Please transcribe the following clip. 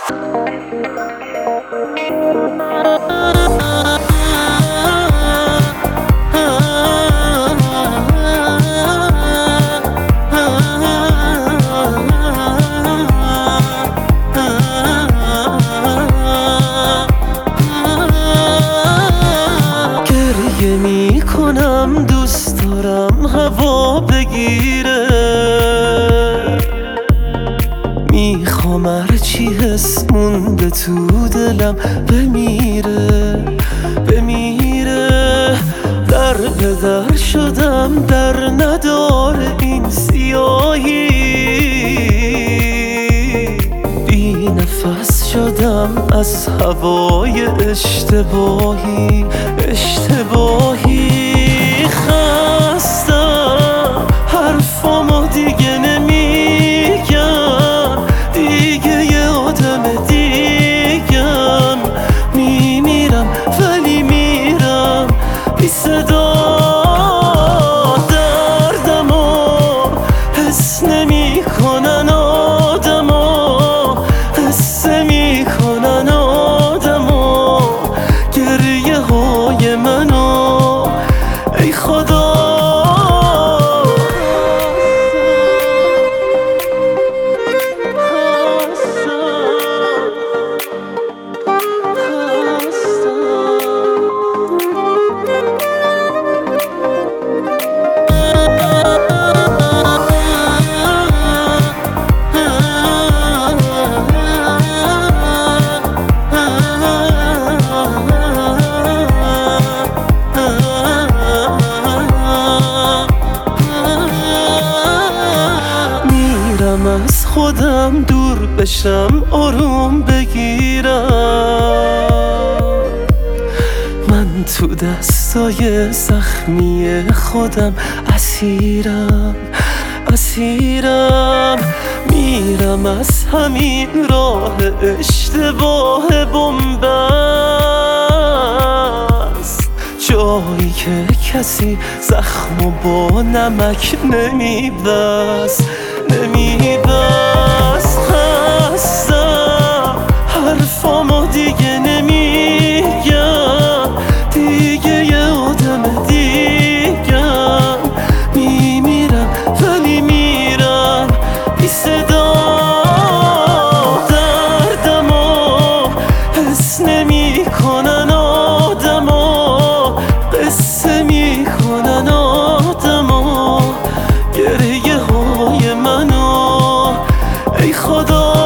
گریه می کنم دوست دارم هوا بگیره، میخوام هرچی حس مونده تو دلم بمیره بمیره. در به در شدم در نداره این سیاهی، بی نفس شدم از هوای اشتباهی خستم حرفامو دیگه نمیگم، دیگه یه آدم دیگم. میمیرم ولی میرم بی صدا، دردمو حس نمیکنن آدما، حس میکنن آدما گریه های منو ای خدا. از خودم دور بشم آروم بگیرم، من تو دستای زخمی خودم اسیرم. میرم از همین راه اشتباه بن‌بست، جایی که کسی زخمو با نمک نمیبست. خستم حرفامو دیگه نمیگم، دیگه یه آدم دیگم. میمیرم ولی میرم بی صدا، دردمو حس نمیکنن آدما، قصه میکنن آدما گریه های منو ای خدا.